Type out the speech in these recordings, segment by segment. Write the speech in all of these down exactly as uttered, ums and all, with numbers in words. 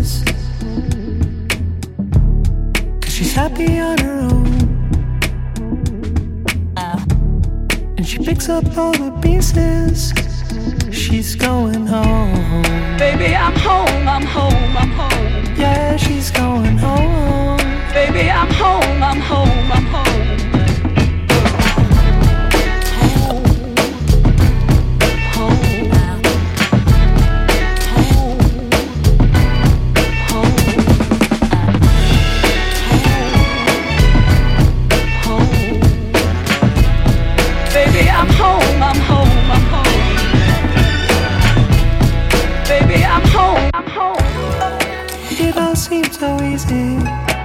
pieces, 'cause she's happy on her own. And she picks up all the pieces. She's going home. Baby, I'm home, I'm home, I'm home. Yeah, she's going home. Baby, I'm home, I'm home, I'm home. It all seemed so easy,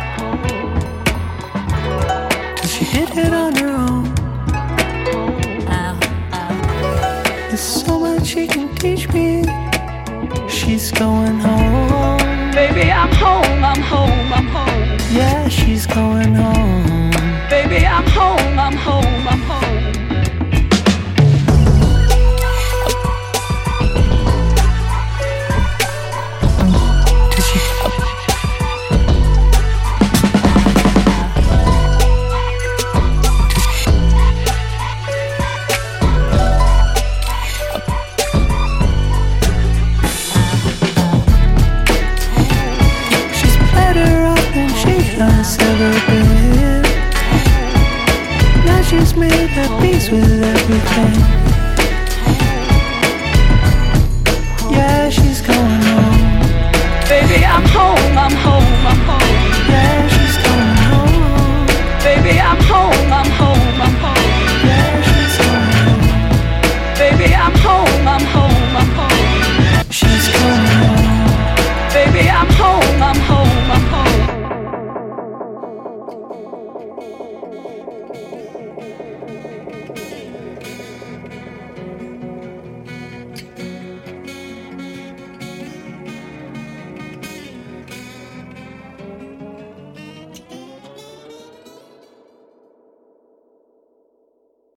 'cause she did it on her own. There's so much she can teach me. She's going home. Baby, I'm home, I'm home, I'm home. Yeah, she's going home. Baby, I'm home, I'm home, I'm home. Has ever been. Now she's made at peace with everything.